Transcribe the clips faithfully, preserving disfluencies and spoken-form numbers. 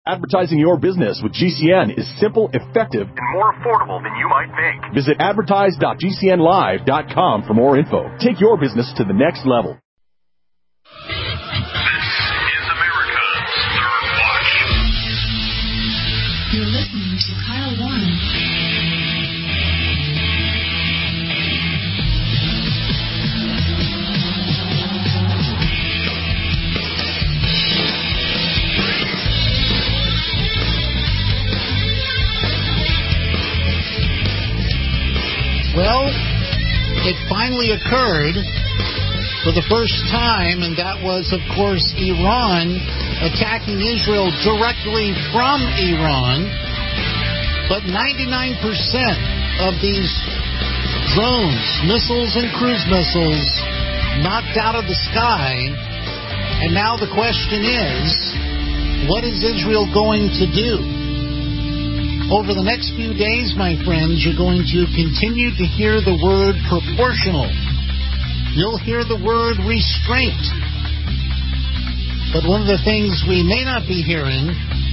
Advertising your business with G C N is simple, effective, and more affordable than you might think. Visit advertise dot g c n live dot com for more info. Take your business to the next level. This is America's Third Watch. You're listening to Kyle Warren. Well, it finally occurred for the first time, and that was, of course, Iran attacking Israel directly from Iran. But ninety-nine percent of these drones, missiles and cruise missiles, knocked out of the sky. And now the question is, what is Israel going to do? Over the next few days, my friends, you're going to continue to hear the word proportional. You'll hear the word restraint. But one of the things we may not be hearing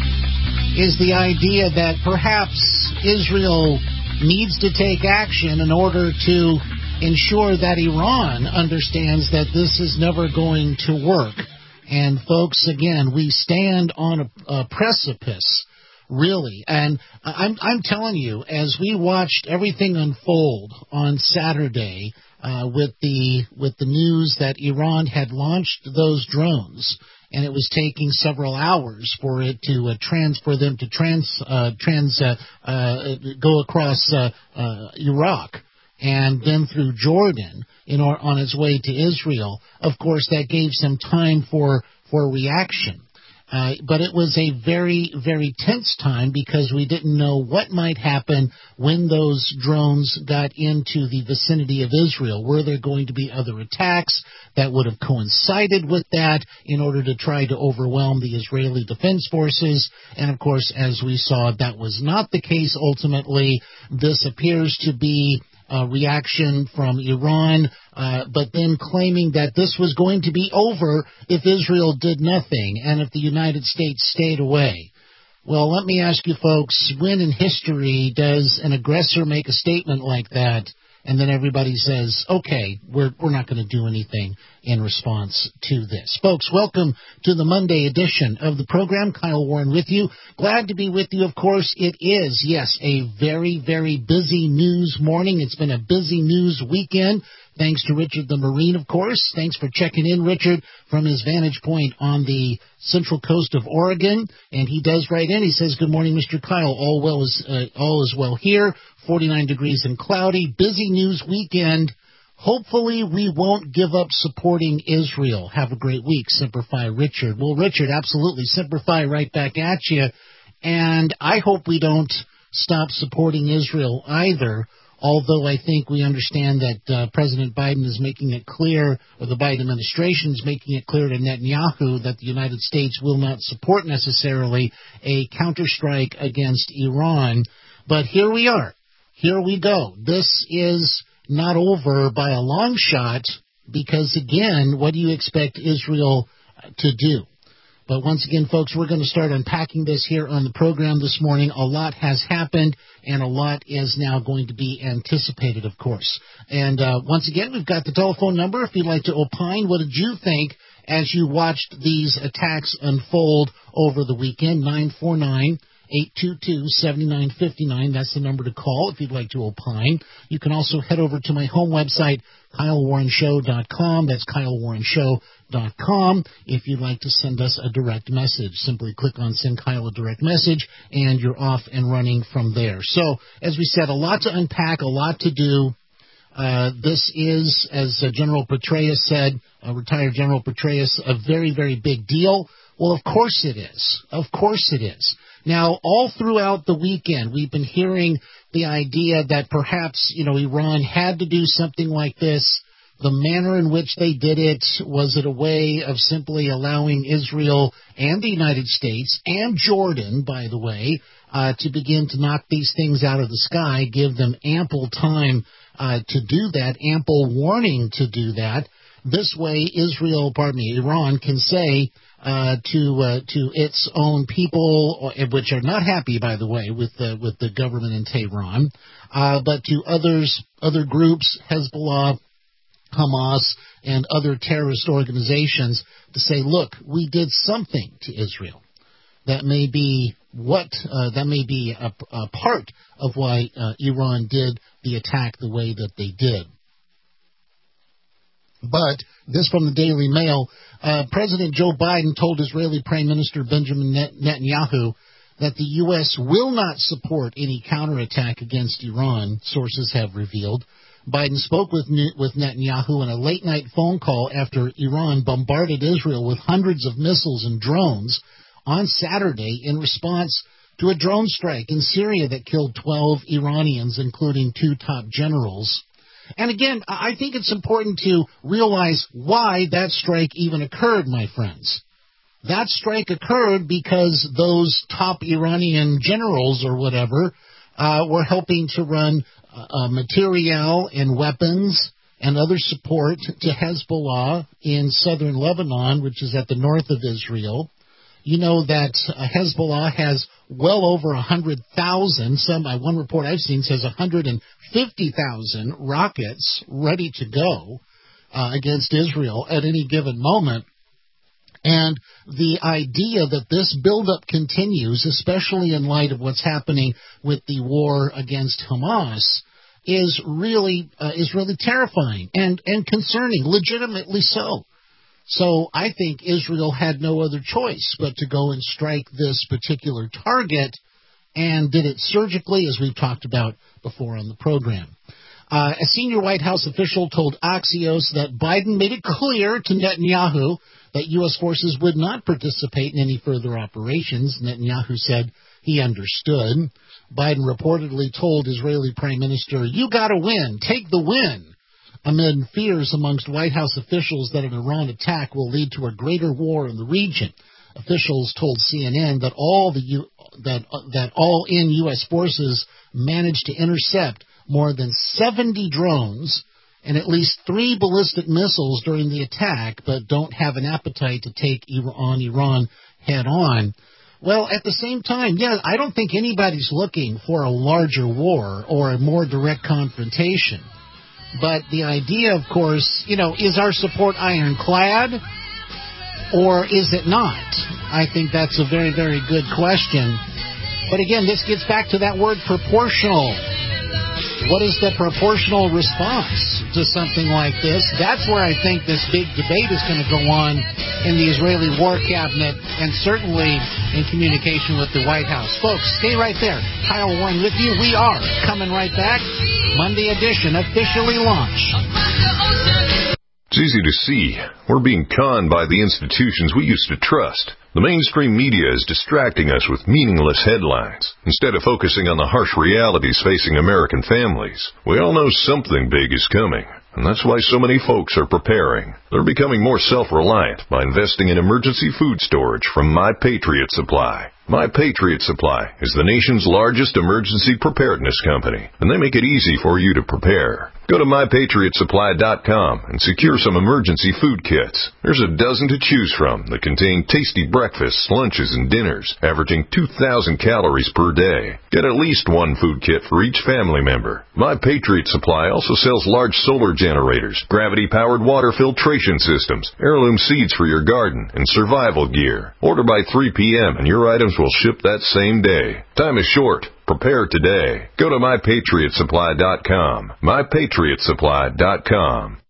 is the idea that perhaps Israel needs to take action in order to ensure that Iran understands that this is never going to work. And folks, again, we stand on a, a precipice. Really, and I'm I'm telling you, as we watched everything unfold on Saturday uh, with the with the news that Iran had launched those drones, and it was taking several hours for it to uh, trans for them to trans uh, trans uh, uh, go across uh, uh, Iraq and then through Jordan in or, on its way to Israel. Of course, that gave some time for for reaction. Uh, but it was a very, very tense time because we didn't know what might happen when those drones got into the vicinity of Israel. Were there going to be other attacks that would have coincided with that in order to try to overwhelm the Israeli Defense Forces? And, of course, as we saw, that was not the case ultimately. This appears to be a reaction from Iran, uh, but then claiming that this was going to be over if Israel did nothing and if the United States stayed away. Well, let me ask you folks, when in history does an aggressor make a statement like that and then everybody says, okay, we're we're not going to do anything in response to this? Folks, welcome to the Monday edition of the program. Kyle Warren with you. Glad to be with you, of course. It is, yes, a very, very busy news morning. It's been a busy news weekend. Thanks to Richard the Marine, of course. Thanks for checking in, Richard, from his vantage point on the central coast of Oregon. And he does write in. He says, good morning, Mister Kyle. All well is, uh, all is well here. forty-nine degrees and cloudy. Busy news weekend. Hopefully we won't give up supporting Israel. Have a great week. Semper Fi, Richard. Well, Richard, absolutely. Semper Fi right back at you. And I hope we don't stop supporting Israel either. Although I think we understand that uh, President Biden is making it clear, or the Biden administration is making it clear to Netanyahu that the United States will not support necessarily a counterstrike against Iran. But here we are. Here we go. This is not over by a long shot because, again, what do you expect Israel to do? But once again, folks, we're going to start unpacking this here on the program this morning. A lot has happened, and a lot is now going to be anticipated, of course. And uh, once again, we've got the telephone number. If you'd like to opine, what did you think as you watched these attacks unfold over the weekend? nine four nine, eight two two, seven nine five nine. That's the number to call if you'd like to opine. You can also head over to my home website, Kyle Warren Show dot com. That's Kyle Warren Show dot com. If you'd like to send us a direct message, simply click on Send Kyle a Direct Message, and you're off and running from there. So, as we said, a lot to unpack, a lot to do. Uh, this is, as uh, General Petraeus said, uh, retired General Petraeus, a very, very big deal. Well, of course it is. Of course it is. Now, all throughout the weekend, we've been hearing the idea that perhaps, you know, Iran had to do something like this. The manner in which they did it, was it a way of simply allowing Israel and the United States and Jordan, by the way, uh, to begin to knock these things out of the sky, give them ample time uh, to do that, ample warning to do that. This way, Israel, pardon me, Iran can say, uh, to uh, to its own people, which are not happy, by the way, with the with the government in Tehran, uh, but to others, other groups, Hezbollah, Hamas, and other terrorist organizations, to say, look, we did something to Israel. That may be what uh, that may be a, a part of why uh, Iran did the attack the way that they did. But this from the Daily Mail, uh, President Joe Biden told Israeli Prime Minister Benjamin Netanyahu that the U S will not support any counterattack against Iran, sources have revealed. Biden spoke with with Netanyahu in a late-night phone call after Iran bombarded Israel with hundreds of missiles and drones on Saturday in response to a drone strike in Syria that killed twelve Iranians, including two top generals. And again, I think it's important to realize why that strike even occurred, my friends. That strike occurred because those top Iranian generals or whatever uh, were helping to run uh, materiel and weapons and other support to Hezbollah in southern Lebanon, which is at the north of Israel. You know that uh, Hezbollah has well over one hundred thousand, some, uh, one report I've seen says one hundred fifty thousand rockets ready to go uh, against Israel at any given moment. And the idea that this buildup continues, especially in light of what's happening with the war against Hamas, is really uh, is really terrifying and, and concerning, legitimately so. So I think Israel had no other choice but to go and strike this particular target, and did it surgically, as we've talked about before on the program. Uh, a senior White House official told Axios that Biden made it clear to Netanyahu that U S forces would not participate in any further operations. Netanyahu said he understood. Biden reportedly told Israeli Prime Minister, "You got to win. Take the win," amid fears amongst White House officials that an Iran attack will lead to a greater war in the region. Officials told C N N that all the U, that uh, that all in U S forces managed to intercept more than seventy drones and at least three ballistic missiles during the attack, but don't have an appetite to take on Iran head on. Well, at the same time, yeah, I don't think anybody's looking for a larger war or a more direct confrontation. But the idea, of course, you know, is our support ironclad or is it not? I think that's a very, very good question. But again, this gets back to that word proportional. What is the proportional response to something like this? That's where I think this big debate is going to go on in the Israeli War Cabinet and certainly in communication with the White House. Folks, stay right there. Kyle Warren with you. We are coming right back. Monday edition officially launched. It's easy to see. We're being conned by the institutions we used to trust. The mainstream media is distracting us with meaningless headlines instead of focusing on the harsh realities facing American families. We all know something big is coming, and that's why so many folks are preparing. They're becoming more self-reliant by investing in emergency food storage from My Patriot Supply. My Patriot Supply is the nation's largest emergency preparedness company, and they make it easy for you to prepare. Go to my patriot supply dot com and secure some emergency food kits. There's a dozen to choose from that contain tasty breakfasts, lunches, and dinners, averaging two thousand calories per day. Get at least one food kit for each family member. My Patriot Supply also sells large solar generators, gravity-powered water filtration systems, heirloom seeds for your garden, and survival gear. Order by three p.m. and your items will ship that same day. Time is short. Prepare today. Go to my patriot supply dot com. my patriot supply dot com.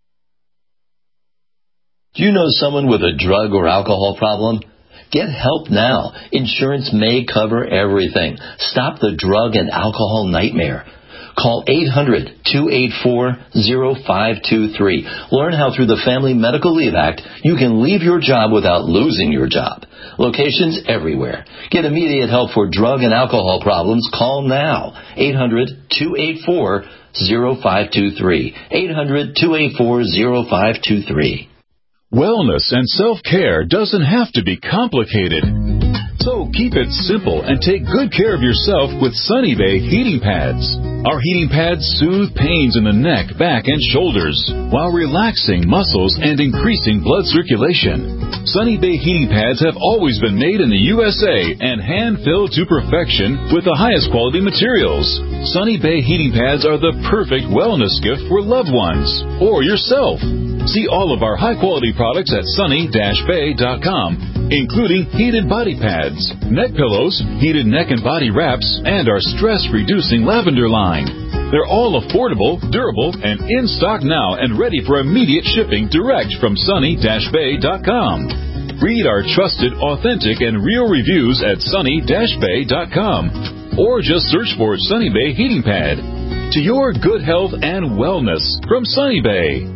Do you know someone with a drug or alcohol problem? Get help now. Insurance may cover everything. Stop the drug and alcohol nightmare. Call eight hundred, two eight four, zero five two three. Learn how through the Family Medical Leave Act you can leave your job without losing your job. Locations everywhere. Get immediate help for drug and alcohol problems. Call now. eight hundred, two eight four, zero five two three. eight hundred, two eight four, zero five two three. Wellness and self-care doesn't have to be complicated. So keep it simple and take good care of yourself with Sunny Bay heating pads. Our heating pads soothe pains in the neck, back, and shoulders while relaxing muscles and increasing blood circulation. Sunny Bay heating pads have always been made in the U S A and hand-filled to perfection with the highest quality materials. Sunny Bay heating pads are the perfect wellness gift for loved ones or yourself. See all of our high-quality products at sunny dash bay dot com, including heated body pads, neck pillows, heated neck and body wraps, and our stress-reducing lavender line. They're all affordable, durable, and in stock now and ready for immediate shipping direct from sunny dash bay dot com. Read our trusted, authentic, and real reviews at sunny dash bay dot com or just search for Sunny Bay Heating Pad. To your good health and wellness from Sunny Bay.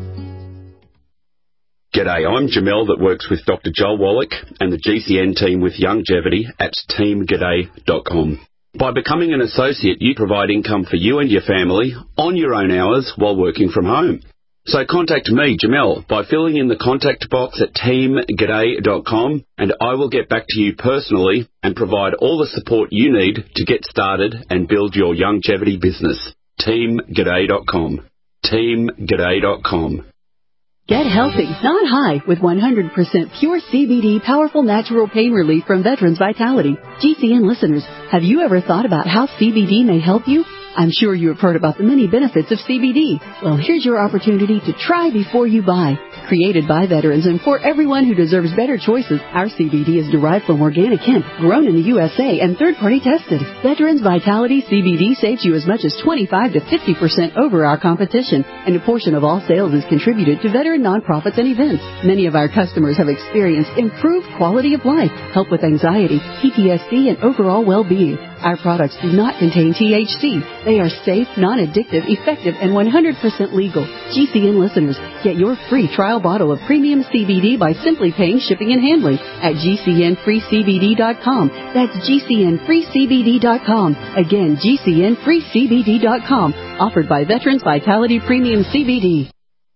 G'day, I'm Jamel that works with Doctor Joel Wallach and the G C N team with Longevity at team g'day dot com. By becoming an associate, you provide income for you and your family on your own hours while working from home. So contact me, Jamel, by filling in the contact box at team g'day dot com, and I will get back to you personally and provide all the support you need to get started and build your longevity business. team g'day dot com. team g'day dot com. Get healthy, not high, with one hundred percent pure C B D powerful natural pain relief from Veterans Vitality. G C N listeners, have you ever thought about how C B D may help you? I'm sure you have heard about the many benefits of C B D. Well, here's your opportunity to try before you buy. Created by veterans and for everyone who deserves better choices, our C B D is derived from organic hemp, grown in the U S A, and third-party tested. Veterans Vitality C B D saves you as much as twenty-five to fifty percent over our competition, and a portion of all sales is contributed to veteran nonprofits and events. Many of our customers have experienced improved quality of life, help with anxiety, P T S D, and overall well-being. Our products do not contain T H C. They are safe, non-addictive, effective, and one hundred percent legal. G C N listeners, get your free trial bottle of premium C B D by simply paying shipping and handling at G C N free C B D dot com. That's G C N free C B D dot com. Again, G C N free C B D dot com. Offered by Veterans Vitality Premium C B D.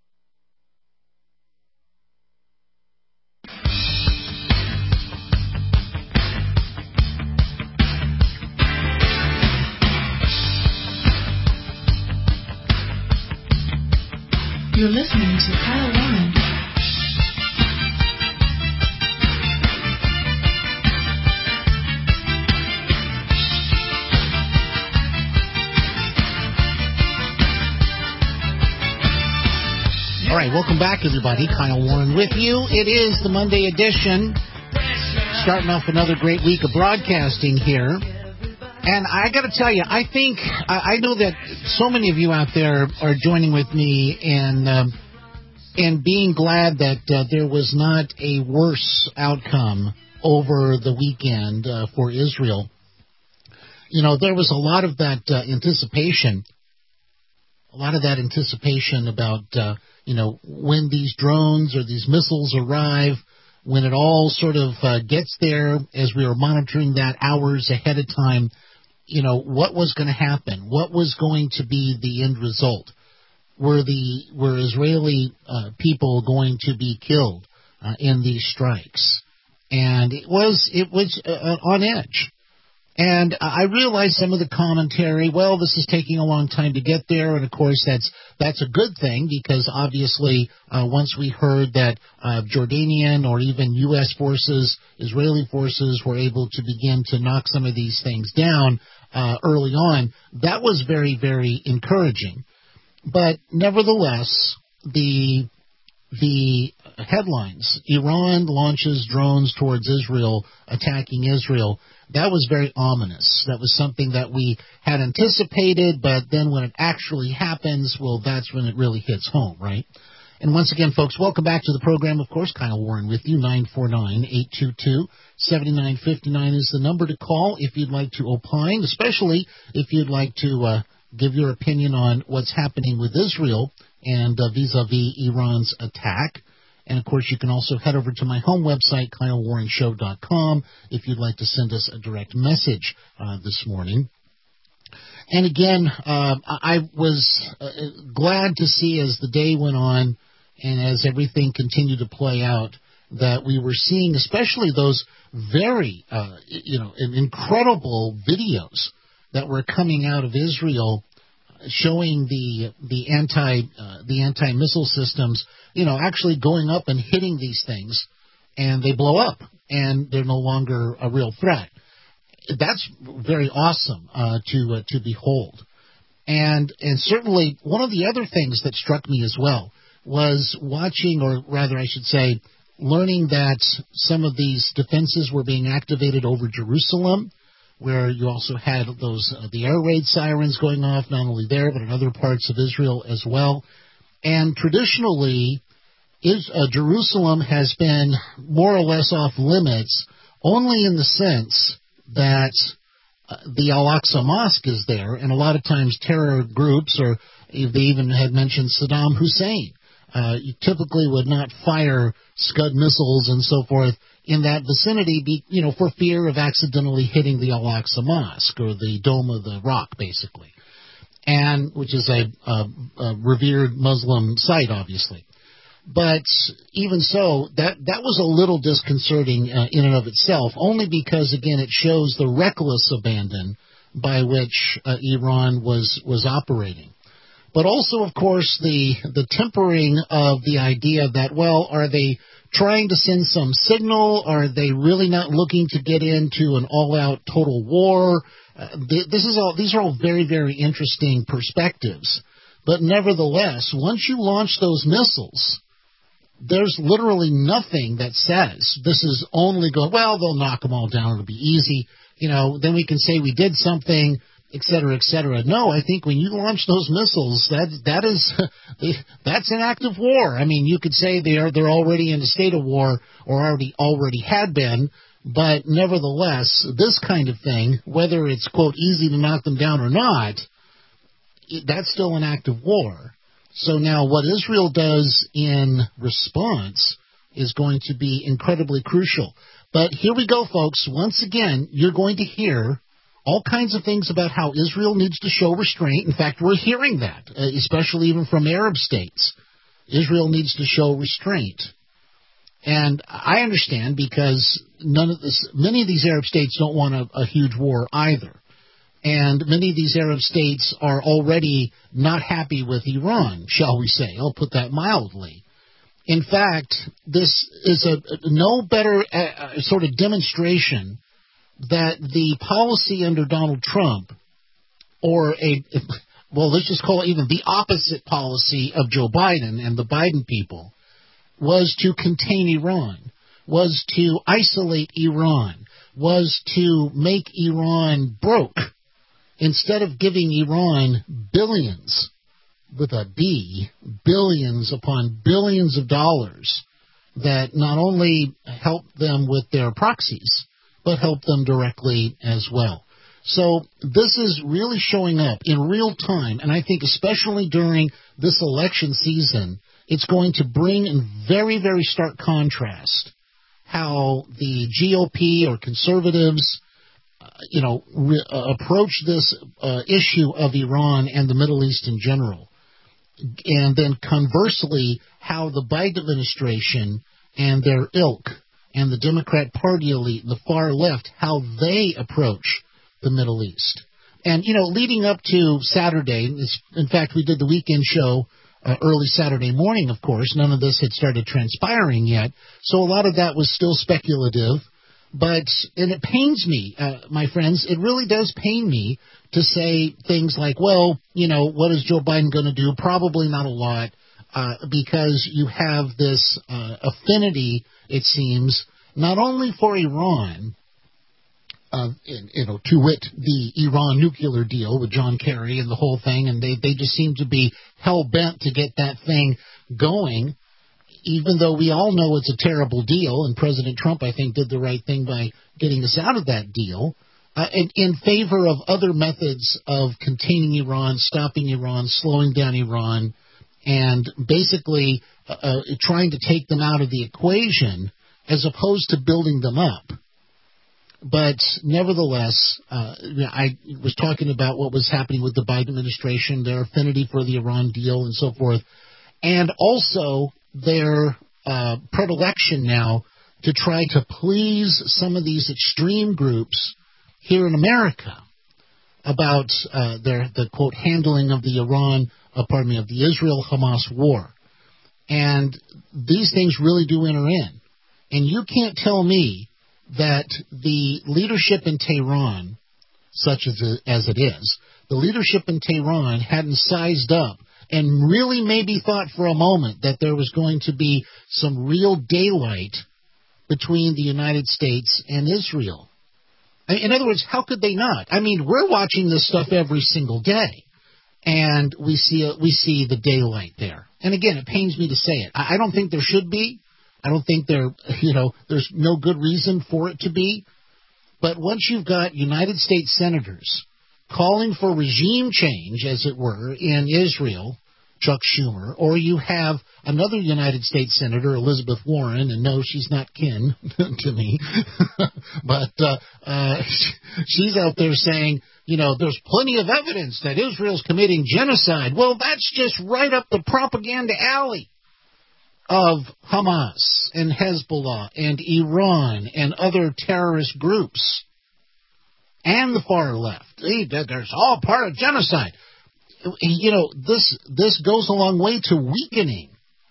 You're listening to Kyle Warren. All right, welcome back, everybody. Kyle Warren with you. It is the Monday edition, starting off another great week of broadcasting here. And I got to tell you, I think, I know that so many of you out there are joining with me in, um, in being glad that uh, there was not a worse outcome over the weekend uh, for Israel. You know, there was a lot of that uh, anticipation, a lot of that anticipation about, uh, you know, when these drones or these missiles arrive, when it all sort of uh, gets there, as we were monitoring that hours ahead of time, you know, what was going to happen? What was going to be the end result? Were the were Israeli uh, people going to be killed uh, in these strikes? And it was it was uh, on edge. And I realized some of the commentary, well, this is taking a long time to get there, and of course that's that's a good thing, because obviously uh, once we heard that uh, Jordanian or even U S forces, Israeli forces were able to begin to knock some of these things down uh, early on, that was very, very encouraging. But nevertheless, the the headlines, Iran launches drones towards Israel, attacking Israel, that was very ominous. That was something that we had anticipated, but then when it actually happens, well, that's when it really hits home, right? And once again, folks, welcome back to the program. Of course, Kyle Warren with you. nine four nine, eight two two, seven nine five nine is the number to call if you'd like to opine, especially if you'd like to uh, give your opinion on what's happening with Israel and uh, vis-a-vis Iran's attack. And, of course, you can also head over to my home website, Kyle Warren Show dot com, if you'd like to send us a direct message uh, this morning. And, again, uh, I was uh, glad to see as the day went on and as everything continued to play out that we were seeing, especially those very, uh, you know, incredible videos that were coming out of Israel showing the the anti uh, the anti missile systems, you know, actually going up and hitting these things, and they blow up, and they're no longer a real threat. That's very awesome uh, to uh, to behold, and and certainly one of the other things that struck me as well was watching, or rather, I should say, learning that some of these defenses were being activated over Jerusalem, where you also had those uh, the air raid sirens going off, not only there, but in other parts of Israel as well. And traditionally, is, uh, Jerusalem has been more or less off limits, only in the sense that uh, the Al-Aqsa Mosque is there, and a lot of times terror groups, or they even had mentioned Saddam Hussein, uh, you typically would not fire Scud missiles and so forth in that vicinity, be, you know, for fear of accidentally hitting the Al-Aqsa Mosque, or the Dome of the Rock, basically, and which is a, a, a revered Muslim site, obviously. But even so, that that was a little disconcerting uh, in and of itself, only because, again, it shows the reckless abandon by which uh, Iran was was operating. But also, of course, the the tempering of the idea that, well, are they trying to send some signal? Are they really not looking to get into an all-out total war? Uh, th- this is all; these are all very, very interesting perspectives. But nevertheless, once you launch those missiles, there's literally nothing that says this is only going, well, they'll knock them all down, it'll be easy. You know, then we can say we did something, et cetera, et cetera. No, I think when you launch those missiles, that that is that's an act of war. I mean, you could say they are they're already in a state of war, or already already had been, but nevertheless, this kind of thing, whether it's, quote, easy to knock them down or not, it, that's still an act of war. So now what Israel does in response is going to be incredibly crucial. But here we go, folks. Once again, you're going to hear all kinds of things about how Israel needs to show restraint. In fact, we're hearing that, especially even from Arab states. Israel needs to show restraint. And I understand, because none of this, many of these Arab states don't want a, a huge war either. And many of these Arab states are already not happy with Iran, shall we say. I'll put that mildly. In fact, this is a, a no better uh, sort of demonstration that the policy under Donald Trump, or a, well, let's just call it even the opposite policy of Joe Biden and the Biden people, was to contain Iran, was to isolate Iran, was to make Iran broke, instead of giving Iran billions, with a B, billions upon billions of dollars that not only help them with their proxies, but help them directly as well. So this is really showing up in real time, and I think especially during this election season, it's going to bring in very, very stark contrast how the G O P or conservatives you know, re- uh, approach this uh, issue of Iran and the Middle East in general. And then conversely, how the Biden administration and their ilk and the Democrat Party elite and the far left, how they approach the Middle East. And, you know, leading up to Saturday, in fact, we did the weekend show uh, early Saturday morning, of course. None of this had started transpiring yet. So a lot of that was still speculative. But, and it pains me, uh, my friends, it really does pain me to say things like, well, you know, what is Joe Biden going to do? Probably not a lot, uh, because you have this uh, affinity, it seems, not only for Iran, uh, in, you know, to wit, the Iran nuclear deal with John Kerry and the whole thing, and they, they just seem to be hell-bent to get that thing going, even though we all know it's a terrible deal, and President Trump, I think, did the right thing by getting us out of that deal, uh, in, in favor of other methods of containing Iran, stopping Iran, slowing down Iran, and basically uh, uh, trying to take them out of the equation as opposed to building them up. But nevertheless, uh, I was talking about what was happening with the Biden administration, their affinity for the Iran deal and so forth, and also their uh, predilection now to try to please some of these extreme groups here in America about uh, their the quote handling of the Iran, uh, pardon me, of the Israel-Hamas war, and these things really do enter in. And you can't tell me that the leadership in Tehran, such as it, as it is, the leadership in Tehran hadn't sized up and really maybe thought for a moment that there was going to be some real daylight between the United States and Israel. In other words, how could they not? I mean, we're watching this stuff every single day, and we see we see the daylight there. And again, it pains me to say it. I don't think there should be. I don't think there, you know, there's no good reason for it to be. But once you've got United States senators calling for regime change, as it were, in Israel, Chuck Schumer, or you have another United States Senator, Elizabeth Warren, and no, she's not kin to me, but uh, uh, she's out there saying, you know, there's plenty of evidence that Israel's committing genocide. Well, that's just right up the propaganda alley of Hamas and Hezbollah and Iran and other terrorist groups and the far left. There's all part of genocide. You know, this this goes a long way to weakening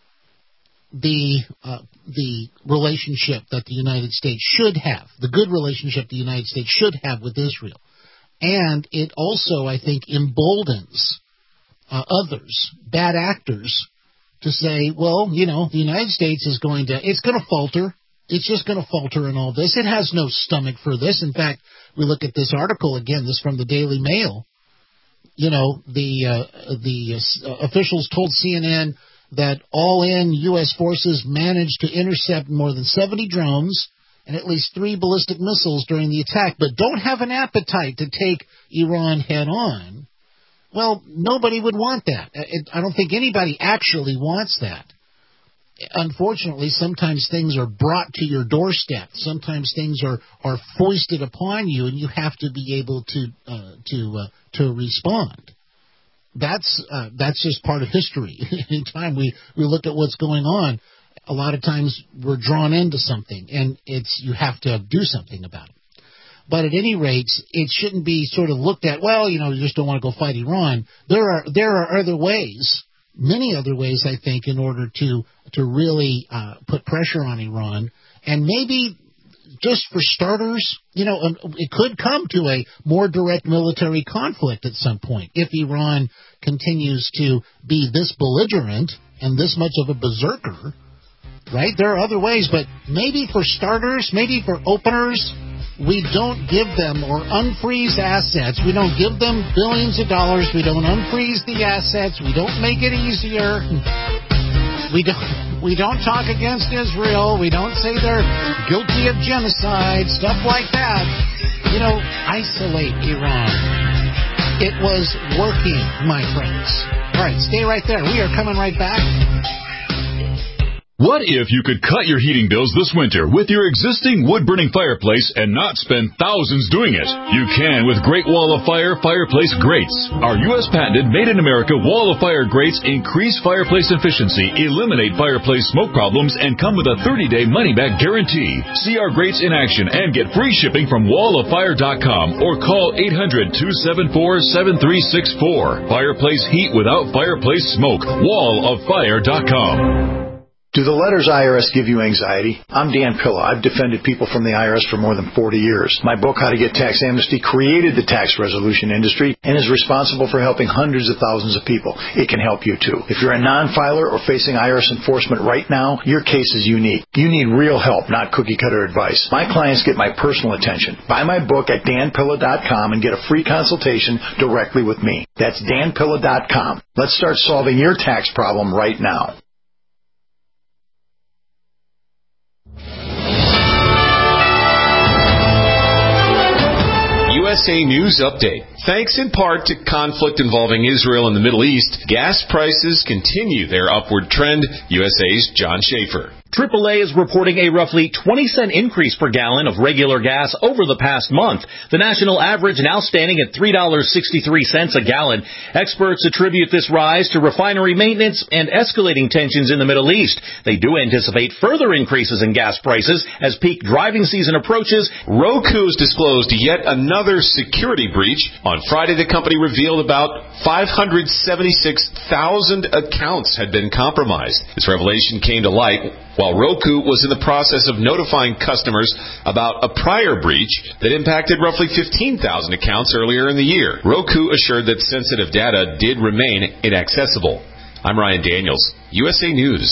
the uh, the relationship that the United States should have, the good relationship the United States should have with Israel. And it also, I think, emboldens uh, others, bad actors, to say, well, you know, the United States is going to, it's going to falter. It's just going to falter in all this. It has no stomach for this. In fact, we look at this article again, this from the Daily Mail. You know, the uh, the uh, officials told C N N that all-in U S forces managed to intercept more than seventy drones and at least three ballistic missiles during the attack, but don't have an appetite to take Iran head-on. Well, nobody would want that. I don't think anybody actually wants that. Unfortunately, sometimes things are brought to your doorstep. Sometimes things are, are foisted upon you, and you have to be able to uh, to uh, to respond. That's uh, that's just part of history. Anytime we, we look at what's going on, a lot of times we're drawn into something, and it's you have to do something about it. But at any rate, it shouldn't be sort of looked at, well, you know, you just don't want to go fight Iran. There are there are other ways, many other ways, I think, in order to to really uh, put pressure on Iran. And maybe just for starters, you know, it could come to a more direct military conflict at some point if Iran continues to be this belligerent and this much of a berserker, right? There are other ways, but maybe for starters, maybe for openers, we don't give them or unfreeze assets. We don't give them billions of dollars. We don't unfreeze the assets. We don't make it easier. We don't, we don't talk against Israel. We don't say they're guilty of genocide, stuff like that. You know, isolate Iran. It was working, my friends. All right, stay right there. We are coming right back. What if you could cut your heating bills this winter with your existing wood-burning fireplace and not spend thousands doing it? You can with Great Wall of Fire Fireplace Grates. Our U S patented made-in-America Wall of Fire grates increase fireplace efficiency, eliminate fireplace smoke problems, and come with a thirty-day money-back guarantee. See our grates in action and get free shipping from wall of fire dot com or call eight hundred, two seven four, seven three six four. Fireplace heat without fireplace smoke. wall of fire dot com. Do the letters I R S give you anxiety? I'm Dan Pilla. I've defended people from the I R S for more than forty years. My book, How to Get Tax Amnesty, created the tax resolution industry and is responsible for helping hundreds of thousands of people. It can help you, too. If you're a non-filer or facing I R S enforcement right now, your case is unique. You need real help, not cookie-cutter advice. My clients get my personal attention. Buy my book at dan pilla dot com and get a free consultation directly with me. That's dan pilla dot com. Let's start solving your tax problem right now. U S A News Update. Thanks in part to conflict involving Israel and the Middle East, gas prices continue their upward trend. U S A's John Schaefer. triple A is reporting a roughly twenty cent increase per gallon of regular gas over the past month. The national average now standing at three dollars and sixty-three cents a gallon. Experts attribute this rise to refinery maintenance and escalating tensions in the Middle East. They do anticipate further increases in gas prices as peak driving season approaches. Roku has disclosed yet another security breach. On Friday, the company revealed about five hundred seventy-six thousand accounts had been compromised. This revelation came to light while Roku was in the process of notifying customers about a prior breach that impacted roughly fifteen thousand accounts earlier in the year. Roku assured that sensitive data did remain inaccessible. I'm Ryan Daniels, U S A News.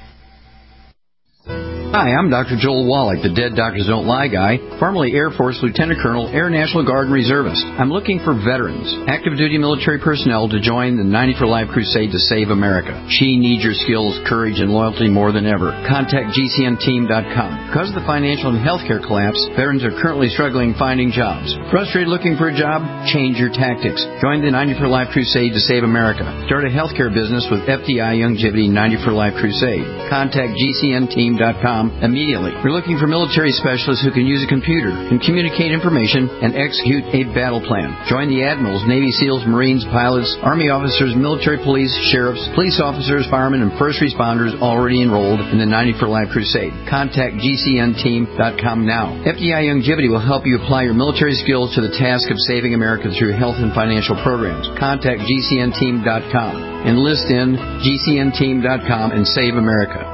Hi, I'm Doctor Joel Wallach, the Dead Doctors Don't Lie guy, formerly Air Force Lieutenant Colonel, Air National Guard and Reservist. I'm looking for veterans, active duty military personnel to join the ninety for Life crusade to save America. She needs your skills, courage, and loyalty more than ever. Contact G C N team dot com. Because of the financial and healthcare collapse, veterans are currently struggling finding jobs. Frustrated looking for a job? Change your tactics. Join the ninety for Life crusade to save America. Start a healthcare business with F D I Youngevity ninety for Life crusade. Contact G C N team dot com immediately. We're looking for military specialists who can use a computer, can communicate information, and execute a battle plan. Join the admirals, Navy SEALs, Marines, pilots, Army officers, military police, sheriffs, police officers, firemen, and first responders already enrolled in the ninety for Life crusade. Contact G C N team dot com now. F D I Youngevity will help you apply your military skills to the task of saving America through health and financial programs. Contact G C N team dot com. Enlist in G C N team dot com and save America.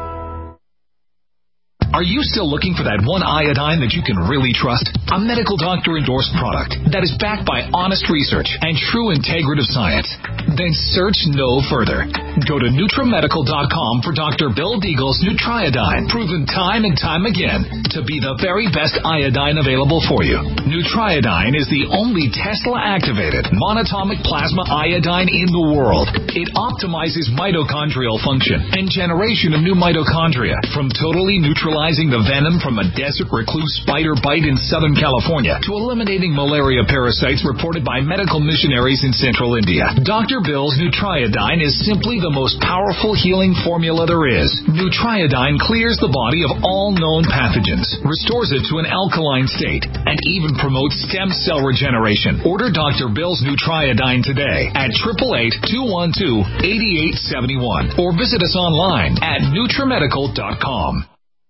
Are you still looking for that one iodine that you can really trust? A medical doctor-endorsed product that is backed by honest research and true integrative science? Then search no further. Go to Nutramedical dot com for Doctor Bill Deagle's Nutriodine, proven time and time again to be the very best iodine available for you. Nutriodine is the only Tesla-activated monatomic plasma iodine in the world. It optimizes mitochondrial function and generation of new mitochondria from totally neutralizing the venom from a desert recluse spider bite in Southern California to eliminating malaria parasites reported by medical missionaries in central India. Doctor Bill's Nutriodine is simply the most powerful healing formula there is. Nutriodine clears the body of all known pathogens, restores it to an alkaline state, and even promotes stem cell regeneration. Order Doctor Bill's Nutriodine today at eight eight eight, two one two, eight eight seven one or visit us online at Nutramedical dot com.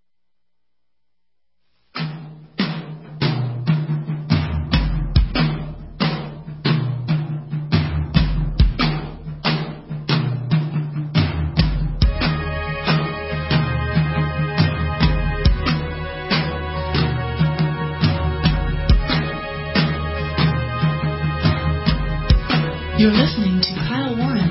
You're listening to Kyle Warren.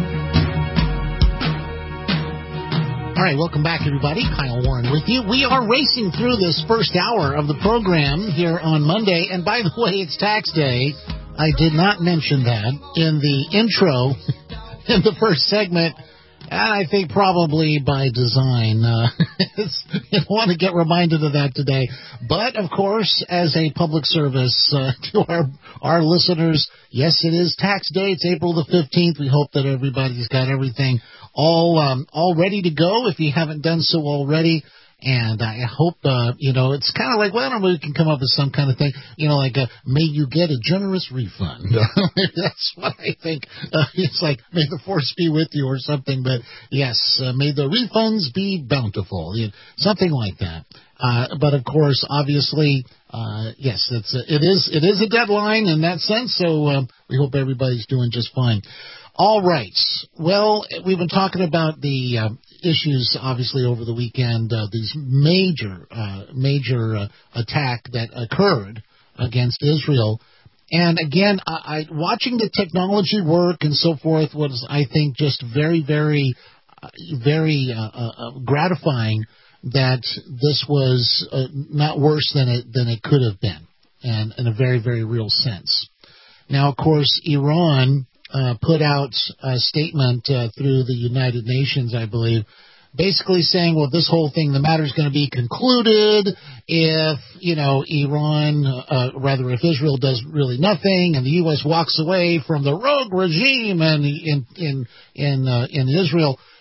All right, welcome back, everybody. Kyle Warren with you. We are racing through this first hour of the program here on Monday. And by the way, it's tax day. I did not mention that in the intro in the first segment. And I think probably by design. Uh, you want to get reminded of that today. But, of course, as a public service uh, to our our listeners, yes, it is tax day. It's April the fifteenth. We hope that everybody's got everything all um, all ready to go if you haven't done so already. And I hope, uh, you know, it's kind of like, well, I don't know, we can come up with some kind of thing, you know, like, a, may you get a generous refund. That's what I think. Uh, it's like, may the force be with you or something. But, yes, uh, may the refunds be bountiful. You know, something like that. Uh, but, of course, obviously, uh, yes, it's a, it is it is a deadline in that sense. So uh, we hope everybody's doing just fine. All right. Well, we've been talking about the uh, issues, obviously, over the weekend, uh, these major, uh, major uh, attack that occurred against Israel. And again, I, I, watching the technology work and so forth was, I think, just very, very, uh, very uh, uh, gratifying that this was uh, not worse than it than it could have been, and in a very, very real sense. Now, of course, Iran Uh, put out a statement uh, through the United Nations, I believe, basically saying, well, this whole thing, the matter's going to be concluded if, you know, Iran, uh, rather if Israel does really nothing and the U S walks away from the rogue regime and in in in uh, in Israel.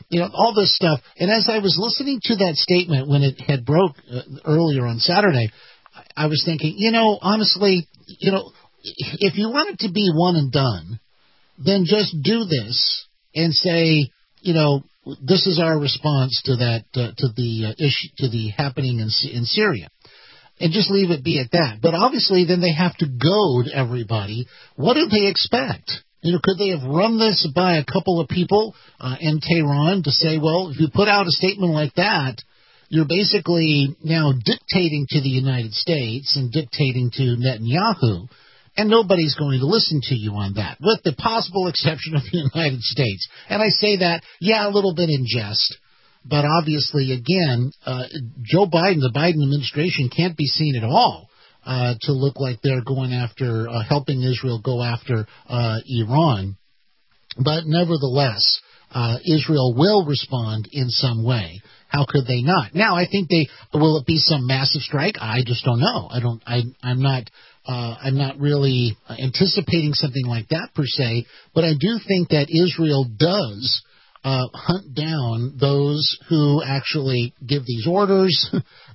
you know, all this stuff. And as I was listening to that statement when it had broke uh, earlier on Saturday, I was thinking, you know, honestly, you know, if you want it to be one and done, then just do this and say, you know, this is our response to that, uh, to the uh, issue, to the happening in, in Syria. And just leave it be at that. But obviously then they have to goad everybody. What do they expect? You know, could they have run this by a couple of people uh, in Tehran to say, well, if you put out a statement like that, you're basically now dictating to the United States and dictating to Netanyahu, and nobody's going to listen to you on that, with the possible exception of the United States. And I say that, yeah, a little bit in jest, but obviously, again, uh, Joe Biden, the Biden administration, can't be seen at all uh, to look like they're going after, uh, helping Israel go after uh, Iran. But nevertheless, uh, Israel will respond in some way. How could they not? Now, I think they will it be some massive strike? I just don't know. I don't. I, I'm not. Uh, I'm not really anticipating something like that per se. But I do think that Israel does uh, hunt down those who actually give these orders,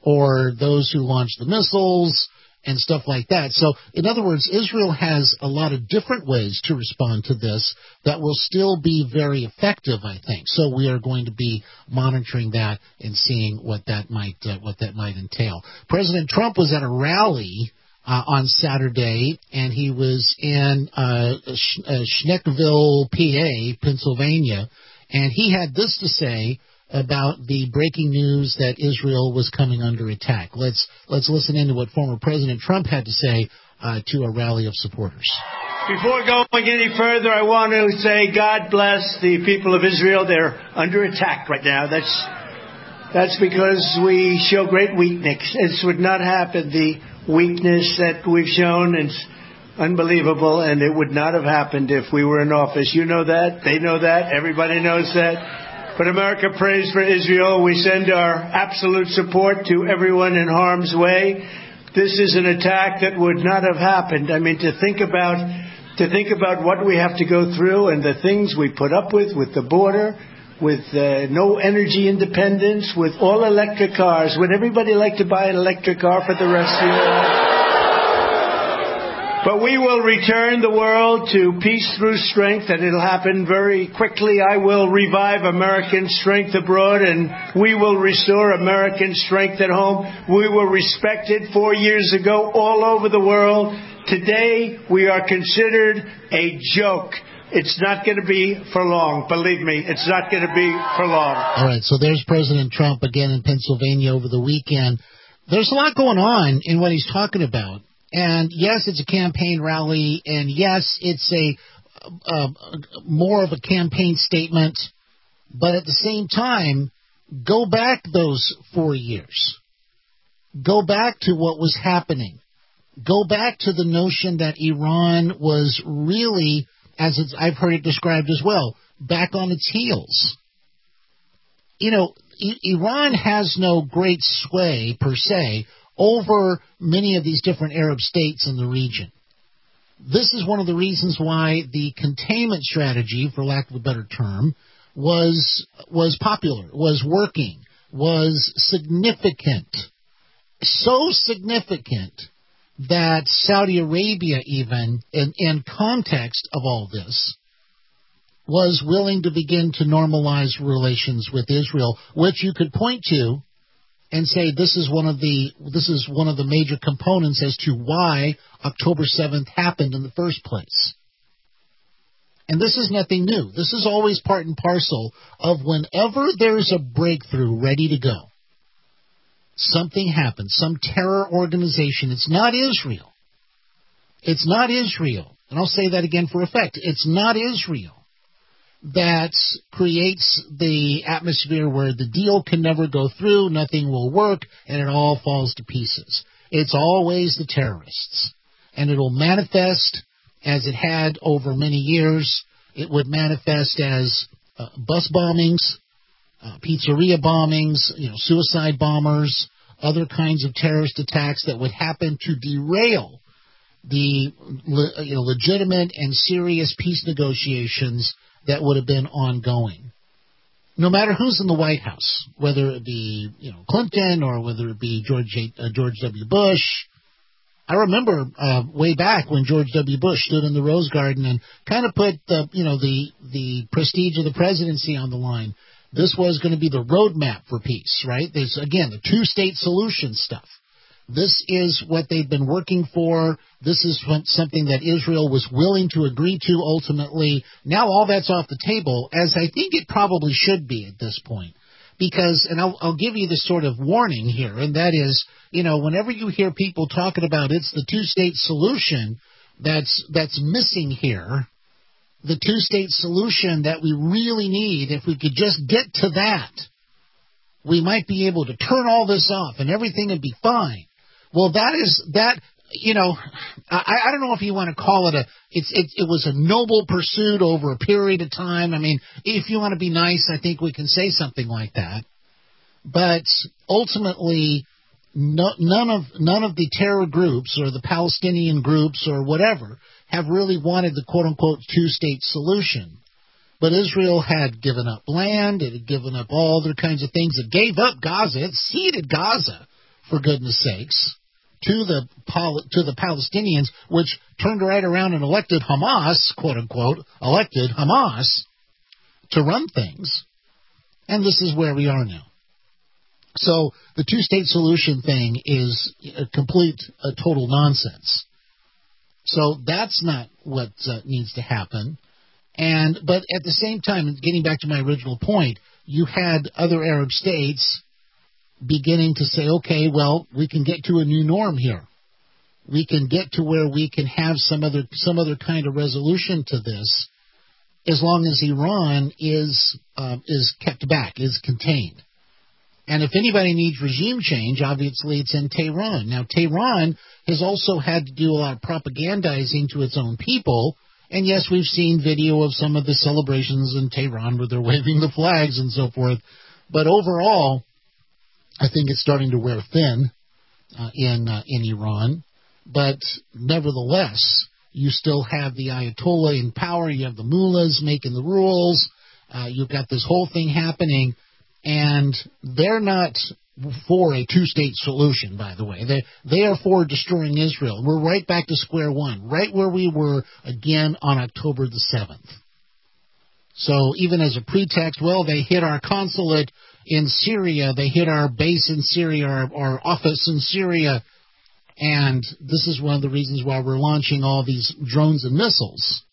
or those who launch the missiles and stuff like that. So, in other words, Israel has a lot of different ways to respond to this that will still be very effective, I think. So we are going to be monitoring that and seeing what that might uh, what that might entail. President Trump was at a rally uh, on Saturday, and he was in uh, Sh- uh, Schneckville, P A, Pennsylvania, and he had this to say about the breaking news that Israel was coming under attack. Let's let's listen into what former President Trump had to say uh, to a rally of supporters. Before going any further, I want to say God bless the people of Israel. They're under attack right now. That's that's because we show great weakness. This would not happen. The weakness that we've shown is unbelievable, and it would not have happened if we were in office. You know that. They know that. Everybody knows that. But America prays for Israel. We send our absolute support to everyone in harm's way. This is an attack that would not have happened. I mean, to think about to think about what we have to go through and the things we put up with, with the border, with uh, no energy independence, with all electric cars. Would everybody like to buy an electric car for the rest of your life? But we will return the world to peace through strength, and it'll happen very quickly. I will revive American strength abroad, and we will restore American strength at home. We were respected four years ago all over the world. Today, we are considered a joke. It's not going to be for long. Believe me, it's not going to be for long. All right, so there's President Trump again in Pennsylvania over the weekend. There's a lot going on in what he's talking about. And yes, it's a campaign rally, and yes, it's a uh, more of a campaign statement, but at the same time, go back those four years. Go back to what was happening. Go back to the notion that Iran was really, as it's, I've heard it described as well, back on its heels. You know, I- Iran has no great sway, per se, over many of these different Arab states in the region. This is one of the reasons why the containment strategy, for lack of a better term, was was popular, was working, was significant. So significant that Saudi Arabia, even in, in context of all this, was willing to begin to normalize relations with Israel, which you could point to and say this is one of the this is one of the major components as to why October seventh happened in the first place. And this is nothing new. This is always part and parcel of whenever there's a breakthrough ready to go. Something happens, some terror organization. It's not Israel. It's not Israel. And I'll say that again for effect. It's not Israel that creates the atmosphere where the deal can never go through, nothing will work, and it all falls to pieces. It's always the terrorists. And it'll manifest as it had over many years. It would manifest as uh, bus bombings, uh, pizzeria bombings, you know, suicide bombers, other kinds of terrorist attacks that would happen to derail the le- you know, legitimate and serious peace negotiations that would have been ongoing. no matter who's in the White House, whether it be, you know, Clinton or whether it be George uh, George W. Bush. I remember uh, way back when George W. Bush stood in the Rose Garden and kind of put the, you know, the the prestige of the presidency on the line. This was going to be the roadmap for peace, right? There's, again, the two-state solution stuff. This is what they've been working for. This is something that Israel was willing to agree to ultimately. Now all that's off the table, as I think it probably should be at this point. Because, and I'll, I'll give you this sort of warning here, and that is, you know, whenever you hear people talking about it's the two-state solution that's that's missing here, the two-state solution that we really need, if we could just get to that, we might be able to turn all this off and everything would be fine. Well, that is, that, you know, I, I don't know if you want to call it a, it's, it, it was a noble pursuit over a period of time. I mean, if you want to be nice, I think we can say something like that. But ultimately, no, none of, none of the terror groups or the Palestinian groups or whatever have really wanted the quote-unquote two-state solution. But Israel had given up land, it had given up all other kinds of things. It gave up Gaza, it ceded Gaza, for goodness sakes, to the to the Palestinians, which turned right around and elected Hamas, quote-unquote, elected Hamas to run things. And this is where we are now. So the two-state solution thing is a complete, a total nonsense. So that's not what uh, needs to happen. And but at the same time, getting back to my original point, you had other Arab states beginning to say, okay, well, we can get to a new norm here. We can get to where we can have some other some other kind of resolution to this, as long as Iran is uh, is kept back, is contained. And if anybody needs regime change, obviously it's in Tehran. Now, Tehran has also had to do a lot of propagandizing to its own people. And yes, we've seen video of some of the celebrations in Tehran where they're waving the flags and so forth. But overall, I think it's starting to wear thin uh, in uh, in Iran. But nevertheless, you still have the Ayatollah in power. You have the mullahs making the rules. Uh, you've got this whole thing happening. And they're not for a two-state solution, by the way. They they are for destroying Israel. We're right back to square one, right where we were again on October the seventh. So even as a pretext, well, they hit our consulate in Syria, they hit our base in Syria, our, our office in Syria, and this is one of the reasons why we're launching all these drones and missiles.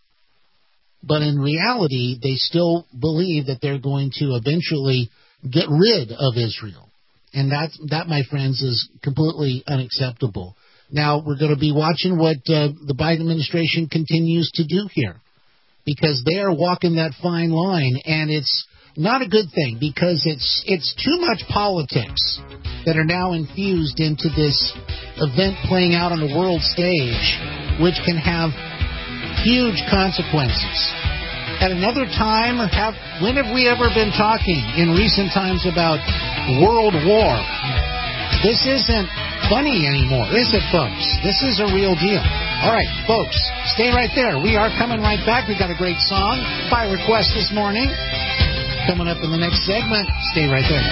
But in reality, they still believe that they're going to eventually get rid of Israel. And that, that, my friends, is completely unacceptable. Now, we're going to be watching what uh, the Biden administration continues to do here, because they are walking that fine line, and it's not a good thing, because it's it's too much politics that are now infused into this event playing out on the world stage, which can have huge consequences. At another time, have, when have we ever been talking in recent times about world war? This isn't funny anymore, is it, folks? This is a real deal. All right, folks, stay right there. We are coming right back. We've got a great song by request this morning. Coming up in the next segment. Stay right there.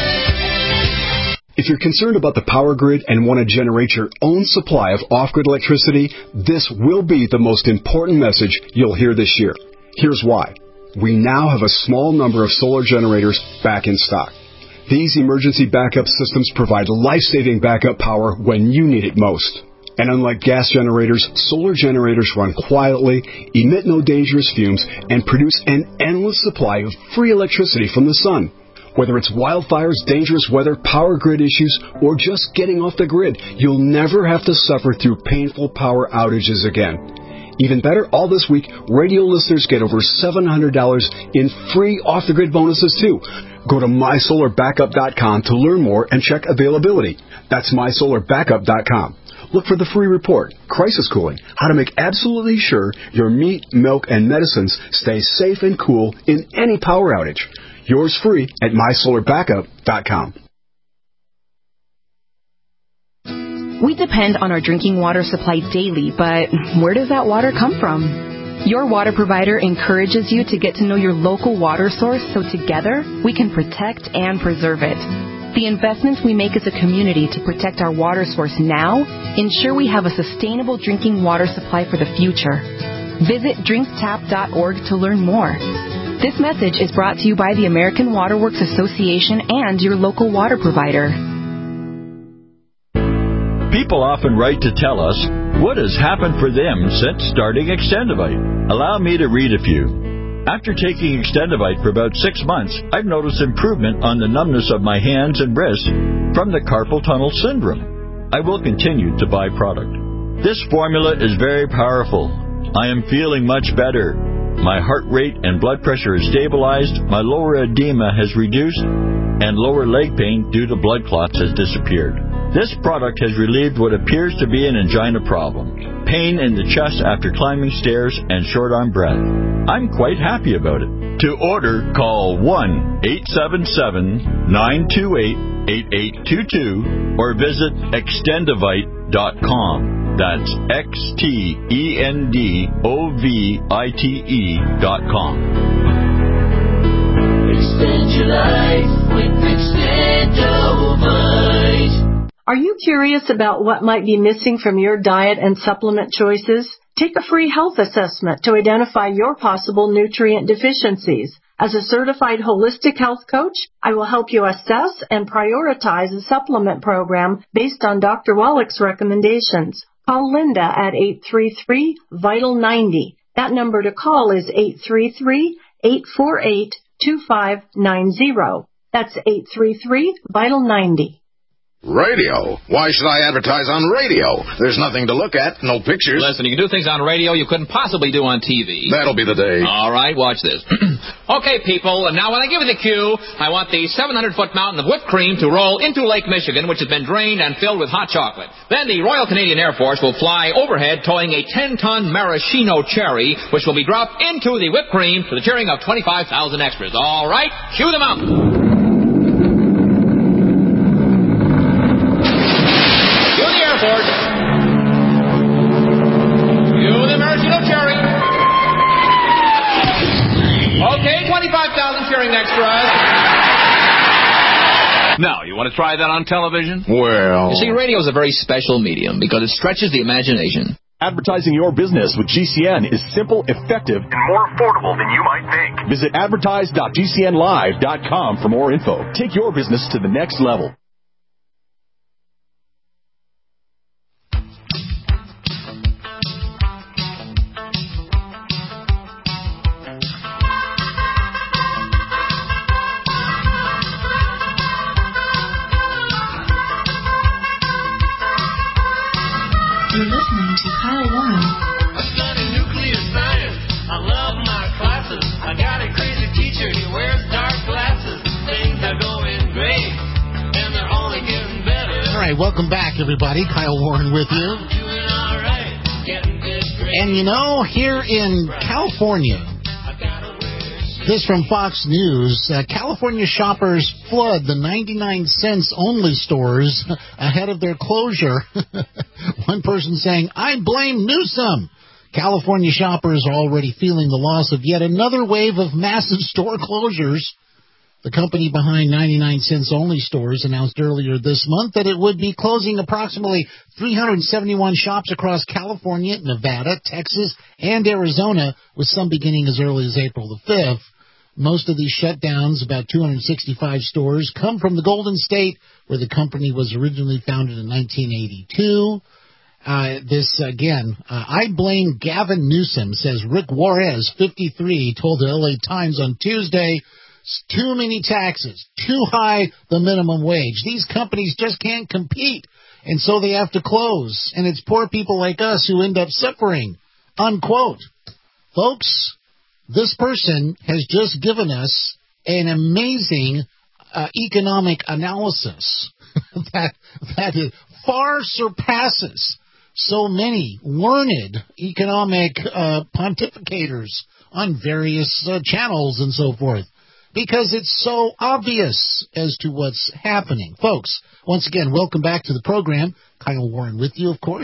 If you're concerned about the power grid and want to generate your own supply of off-grid electricity, this will be the most important message you'll hear this year. Here's why. We now have a small number of solar generators back in stock. These emergency backup systems provide life-saving backup power when you need it most. And unlike gas generators, solar generators run quietly, emit no dangerous fumes, and produce an endless supply of free electricity from the sun. Whether it's wildfires, dangerous weather, power grid issues, or just getting off the grid, you'll never have to suffer through painful power outages again. Even better, all this week, radio listeners get over seven hundred dollars in free off-the-grid bonuses, too. Go to my solar backup dot com to learn more and check availability. That's my solar backup dot com. Look for the free report, Crisis Cooling, how to make absolutely sure your meat, milk, and medicines stay safe and cool in any power outage. Yours free at my solar backup dot com. We depend on our drinking water supply daily, but where does that water come from? Your water provider encourages you to get to know your local water source so together we can protect and preserve it. The investments we make as a community to protect our water source now ensure we have a sustainable drinking water supply for the future. Visit drink tap dot org to learn more. This message is brought to you by the American Water Works Association and your local water provider. People often write to tell us what has happened for them since starting Extendivite. Allow me to read a few. After taking Extendivite for about six months, I've noticed improvement on the numbness of my hands and wrists from the carpal tunnel syndrome. I will continue to buy product. This formula is very powerful. I am feeling much better. My heart rate and blood pressure is stabilized, my lower edema has reduced, and lower leg pain due to blood clots has disappeared. This product has relieved what appears to be an angina problem, pain in the chest after climbing stairs, and short-arm breath. I'm quite happy about it. To order, call one eight seven seven, nine two eight, eight eight two two or visit extendivite dot com. That's X T E N D O V I T E dot com. Extend your life with Extendivite. Are you curious about what might be missing from your diet and supplement choices? Take a free health assessment to identify your possible nutrient deficiencies. As a certified holistic health coach, I will help you assess and prioritize a supplement program based on Doctor Wallach's recommendations. Call Linda at eight three three, vital ninety. That number to call is eight three three, eight four eight, two five nine zero. That's eight three three, vital ninety. Radio? Why should I advertise on radio? There's nothing to look at, no pictures. Listen, you can do things on radio you couldn't possibly do on T V. That'll be the day. All right, watch this. Okay, people, and now when I give you the cue, I want the seven hundred foot mountain of whipped cream to roll into Lake Michigan, which has been drained and filled with hot chocolate. Then the Royal Canadian Air Force will fly overhead towing a ten ton maraschino cherry, which will be dropped into the whipped cream to the cheering of twenty-five thousand extras. All right, cue the mountain. twenty-five thousand cheering extras. Now, you want to try that on television? Well... You see, radio is a very special medium because it stretches the imagination. Advertising your business with G C N is simple, effective, and more affordable than you might think. Visit advertise dot G C N live dot com for more info. Take your business to the next level. You're listening to Kyle Warren. I study nuclear science. I love my classes. I got a crazy teacher. He wears dark glasses. Things are going great, and they're only getting better. All right, welcome back, everybody. Kyle Warren with you. I'm doing all right, getting good grades. And you know, here in California, this from Fox News, uh, California shoppers flood the ninety-nine cents only stores ahead of their closure. One person saying, I blame Newsom. California shoppers are already feeling the loss of yet another wave of massive store closures. The company behind ninety-nine cents only stores announced earlier this month that it would be closing approximately three hundred seventy-one shops across California, Nevada, Texas, and Arizona, with some beginning as early as April the fifth. Most of these shutdowns, about two hundred sixty-five stores, come from the Golden State, where the company was originally founded in nineteen eighty-two. Uh, this, again, uh, I blame Gavin Newsom, says Rick Juarez, fifty-three, told the L A Times on Tuesday. Too many taxes, too high the minimum wage. These companies just can't compete, and so they have to close. And it's poor people like us who end up suffering, unquote. Folks, this person has just given us an amazing uh, economic analysis that that is, far surpasses so many learned economic uh, pontificators on various uh, channels and so forth, because it's so obvious as to what's happening. Folks, once again, welcome back to the program. Kyle Warren with you, of course.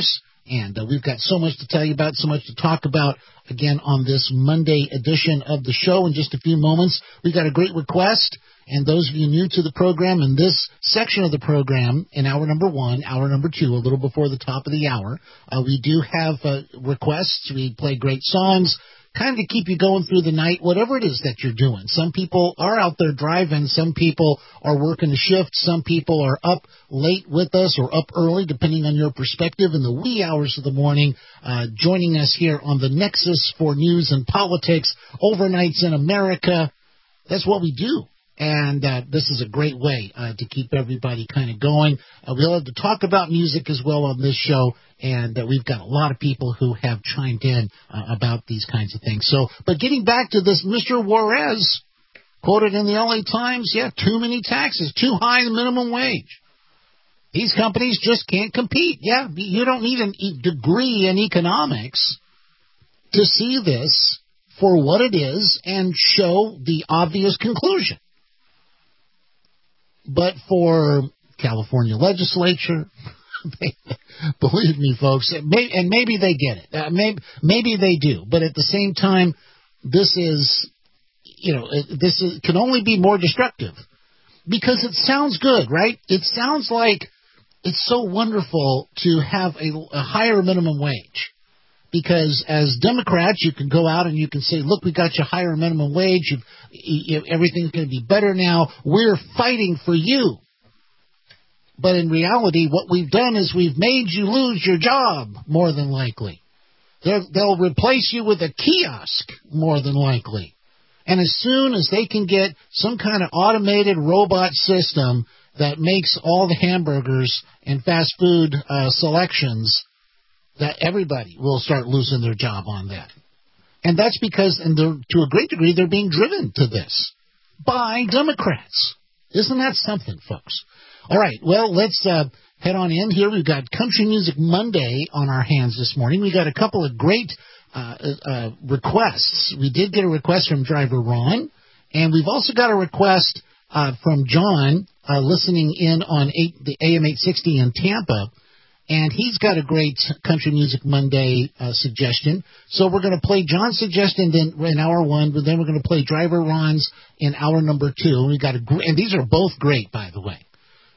And uh, we've got so much to tell you about, so much to talk about, again, on this Monday edition of the show. In just a few moments, we got a great request. And those of you new to the program, in this section of the program, in hour number one, hour number two, a little before the top of the hour, uh, we do have uh, requests. We play great songs, kind of to keep you going through the night, whatever it is that you're doing. Some people are out there driving. Some people are working a shift. Some people are up late with us or up early, depending on your perspective, in the wee hours of the morning, uh, joining us here on the Nexus for News and Politics, Overnights in America. That's what we do. And uh, this is a great way uh, to keep everybody kind of going. Uh, we love to talk about music as well on this show, and uh, we've got a lot of people who have chimed in uh, about these kinds of things. So, but getting back to this, Mister Juarez, quoted in the L A Times, yeah, too many taxes, too high the minimum wage. These companies just can't compete. Yeah, you don't need a degree in economics to see this for what it is and show the obvious conclusion. But for California legislature, believe me, folks, and maybe they get it. Uh, maybe, maybe they do. But at the same time, this is, you know, this is, can only be more destructive because it sounds good, right? It sounds like it's so wonderful to have a, a higher minimum wage. Because as Democrats, you can go out and you can say, look, we got you higher minimum wage. You've, you, everything's going to be better now. We're fighting for you. But in reality, what we've done is we've made you lose your job, more than likely. They'll, they'll replace you with a kiosk, more than likely. And as soon as they can get some kind of automated robot system that makes all the hamburgers and fast food uh, selections, that everybody will start losing their job on that. And that's because, and to a great degree, they're being driven to this by Democrats. Isn't that something, folks? All right, well, let's uh, head on in here. We've got Country Music Monday on our hands this morning. We got a couple of great uh, uh, requests. We did get a request from driver Ron, and we've also got a request uh, from John uh, listening in on eight, the A M eight sixty in Tampa. And he's got a great Country Music Monday uh, suggestion. So we're going to play John's suggestion then in hour one, but then we're going to play Driver Ron's in hour number two. We got a gr- and these are both great, by the way.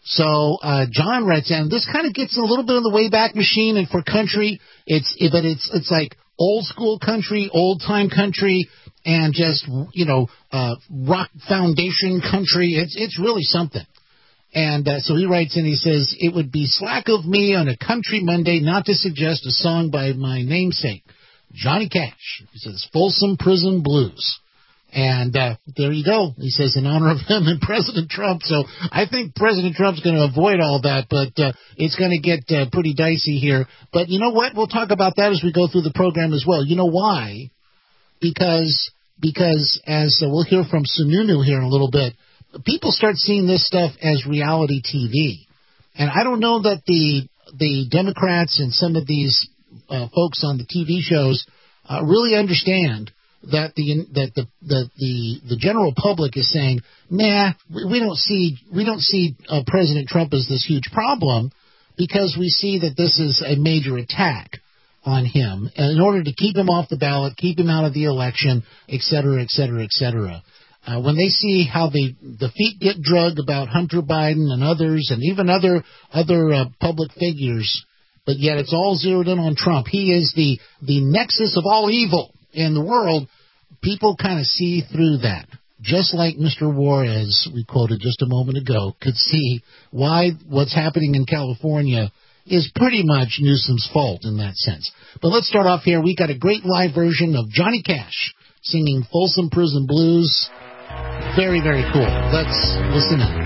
So uh, John writes in, this kind of gets a little bit of the Wayback Machine, and for country, it's but it's it's like old school country, old time country, and just you know uh, rock foundation country. It's it's really something. And uh, so he writes in, he says, it would be slack of me on a Country Monday not to suggest a song by my namesake, Johnny Cash. He says, Folsom Prison Blues. And uh, there you go. He says, in honor of him and President Trump. So I think President Trump's going to avoid all that, but uh, it's going to get uh, pretty dicey here. But you know what? We'll talk about that as we go through the program as well. You know why? Because, because as uh, we'll hear from Sununu here in a little bit, people start seeing this stuff as reality T V. And I don't know that the the Democrats and some of these uh, folks on the T V shows uh, really understand that the that the the the, the general public is saying, nah, we, we don't see we don't see uh, President Trump as this huge problem because we see that this is a major attack on him in order to keep him off the ballot, keep him out of the election, et cetera, et cetera, et cetera. Uh, when they see how the, the feet get drugged about Hunter Biden and others and even other other uh, public figures, but yet it's all zeroed in on Trump. He is the, the nexus of all evil in the world. People kind of see through that. Just like Mister Juarez, we quoted just a moment ago, could see why what's happening in California is pretty much Newsom's fault in that sense. But let's start off here. We got a great live version of Johnny Cash singing Folsom Prison Blues. Very, very cool. Let's listen in.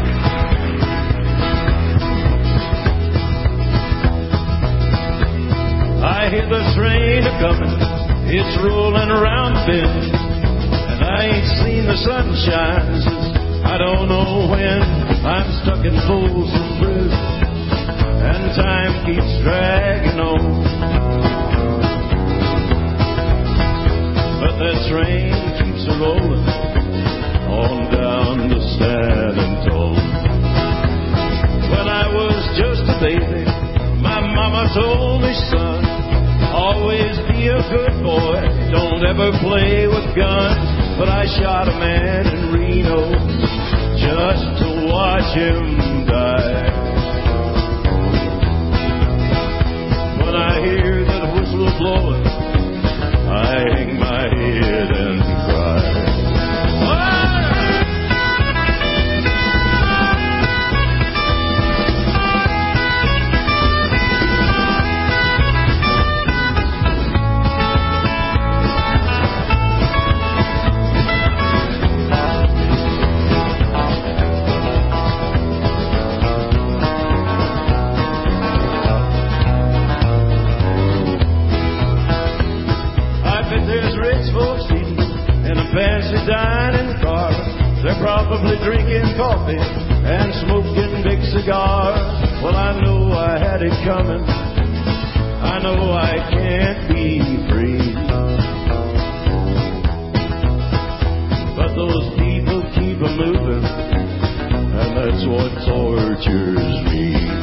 I hear the train a-comin', it's rolling around the bend, and I ain't seen the sunshine since I don't know when. I'm stuck in Folsom Prison, and time keeps dragging on. But that train keeps a-rollin' on down to San Antonio. When I was just a baby, my mama told me, son, boy, don't ever play with guns, but I shot a man in Reno just to watch him die. When I hear that whistle blowing, I hang my head and cry. Fancy dining car, they're probably drinking coffee and smoking big cigars. Well, I know I had it coming, I know I can't be free, but those people keep a moving, and that's what tortures me.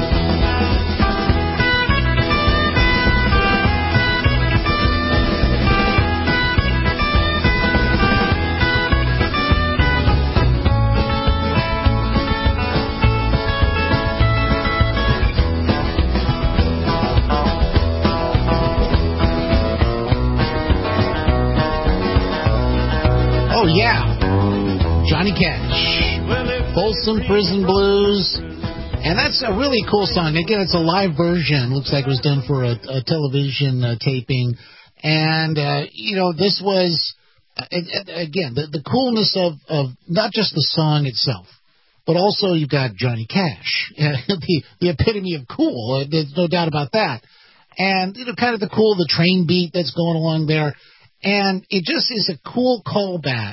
Oh, yeah. Johnny Cash. Folsom Prison Blues. And that's a really cool song. Again, it's a live version. Looks like it was done for a, a television uh, taping. And, uh, you know, this was, uh, again, the, the coolness of, of not just the song itself, but also you've got Johnny Cash, the, the epitome of cool. There's no doubt about that. And, you know, kind of the cool, the train beat that's going along there. And it just is a cool callback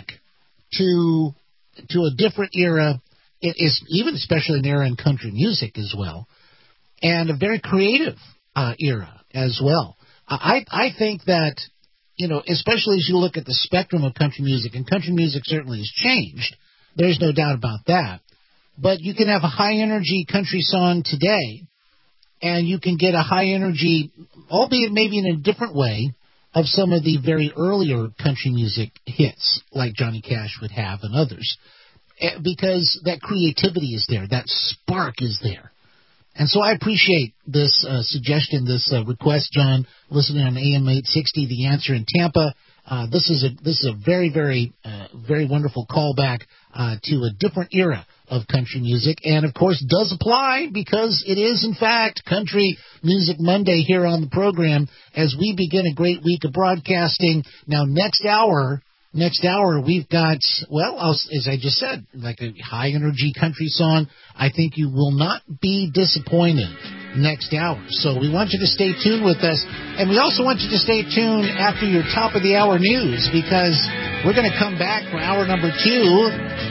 to to a different era. It is even especially an era in country music as well, and a very creative uh, era as well. I I think that, you know, especially as you look at the spectrum of country music, and country music certainly has changed. There's no doubt about that. But you can have a high energy country song today, and you can get a high energy, albeit maybe in a different way, of some of the very earlier country music hits, like Johnny Cash would have and others, because that creativity is there, that spark is there. And so I appreciate this uh, suggestion, this uh, request, John, listening on A M eight sixty, The Answer in Tampa. Uh, this is a this is a very, very, uh, very wonderful callback uh, to a different era of country music, and of course does apply because it is in fact Country Music Monday here on the program as we begin a great week of broadcasting. Now next hour, next hour we've got, well, as I just said, like a high energy country song. I think you will not be disappointed next hour. So we want you to stay tuned with us, and we also want you to stay tuned after your top of the hour news, because we're going to come back for hour number two.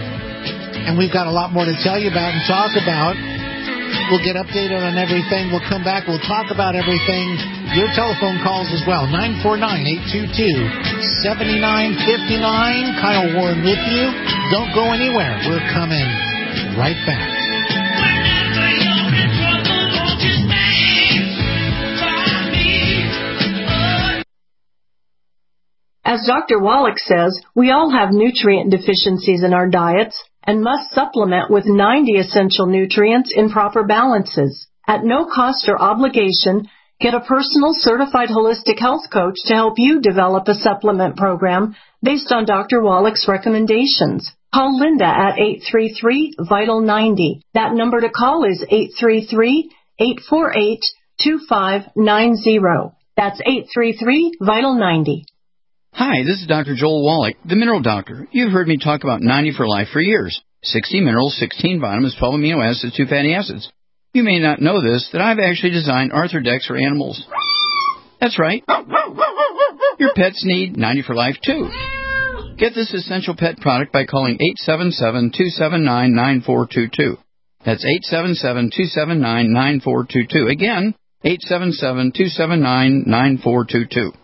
And we've got a lot more to tell you about and talk about. We'll get updated on everything. We'll come back. We'll talk about everything. Your telephone calls as well. nine four nine, eight two two, seven nine five nine. Kyle Warren with you. Don't go anywhere. We're coming right back. As Doctor Wallach says, we all have nutrient deficiencies in our diets and must supplement with ninety essential nutrients in proper balances. At no cost or obligation, get a personal certified holistic health coach to help you develop a supplement program based on Doctor Wallach's recommendations. Call Linda at eight three three, vital ninety. That number to call is eight three three, eight four eight, two five nine zero. That's eight three three, vital ninety. Hi, this is Doctor Joel Wallach, the Mineral Doctor. You've heard me talk about ninety for Life for years. sixty minerals, sixteen vitamins, twelve amino acids, two fatty acids. You may not know this, that I've actually designed Arthrodex for animals. That's right. Your pets need ninety for Life, too. Get this essential pet product by calling eight seven seven, two seven nine, nine four two two. That's eight seven seven, two seven nine, nine four two two. Again, eight seven seven, two seven nine, nine four two two.